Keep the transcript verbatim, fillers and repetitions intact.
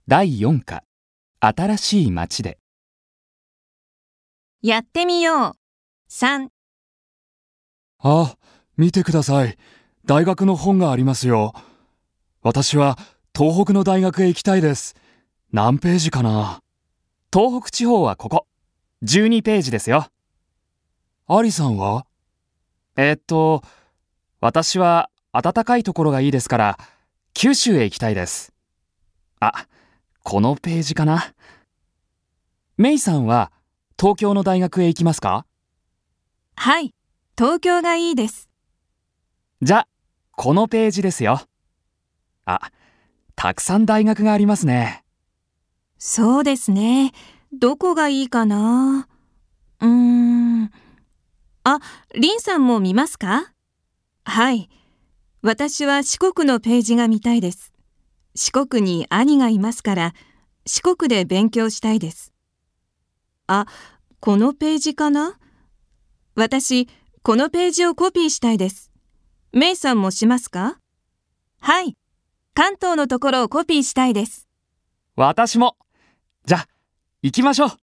だいよん課、新しい街で。 やってみよう。さん。 あ、見てください。大学の本がありますよ。私は東北の大学へ行きたいです。何ページかな。 東北地方はここ、じゅうにページですよ。 アリさんは？ えーっと、私は暖かいところがいいですから、九州へ行きたいです。あ、このページかな。メイさんは東京の大学へ行きますか？ はい、東京がいいです。 じゃあ、このページですよ。あ、たくさん大学がありますね。 そうですね。どこがいいかな。うーん。あ、リンさんも見ますか？はい。私は四国のページが見たいです。四国に兄がいますから、四国で勉強したいです。あ、このページかな？私、このページをコピーしたいです。メイさんもしますか？はい。関東のところをコピーしたいです。 私も。じゃあ、行きましょう。